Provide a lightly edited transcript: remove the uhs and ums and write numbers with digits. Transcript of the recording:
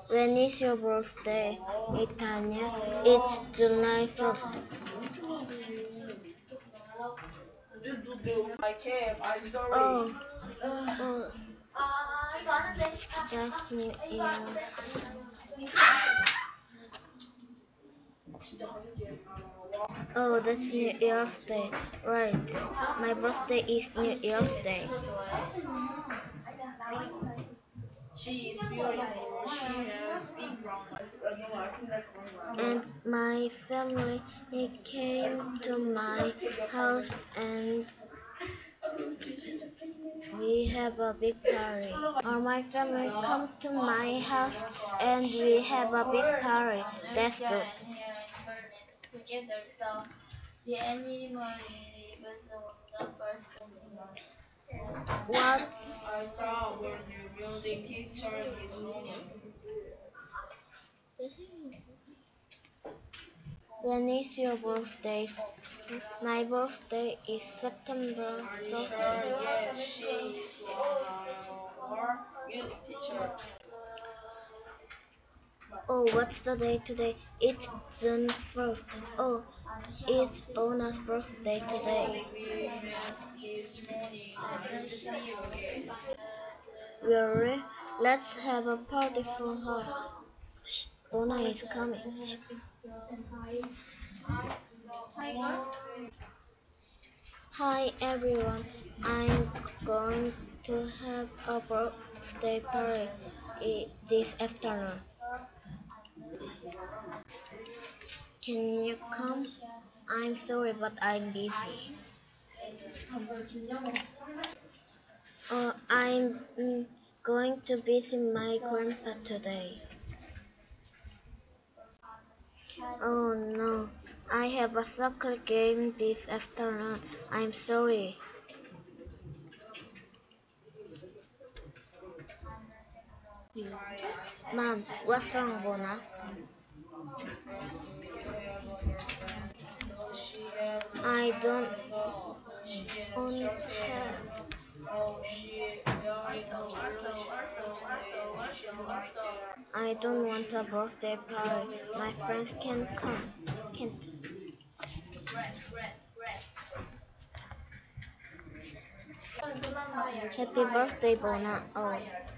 When is your birthday, Itanya? It's July 1st. Oh, oh, that's New Year's. Oh, that's New Year's Day. Right. My birthday is New Year's Day. She is beautiful. She has big brown eyes. And my family came to my house and we have a big party. Or my family come to my house and we have a big party. That's good. What? I saw your new music teacher this morning. When is your birthday? My birthday is September 13th. Yes, she is our music teacher. Oh, what's the day today? It's June 1st. Oh, it's Bona's birthday today. We met this morning. Nice to see you again. Really? Let's have a party for her. Shh, Bona is coming. Hi everyone, I'm going to have a birthday party this afternoon. Can you come? I'm sorry, but I'm busy. I'm going to visit my grandpa today. Oh no, I have a soccer game this afternoon. I'm sorry. Mom, what's wrong, Bona? I don't want her. I don't want a birthday party. My friends can't come. Can't. Happy birthday, Bona. Oh.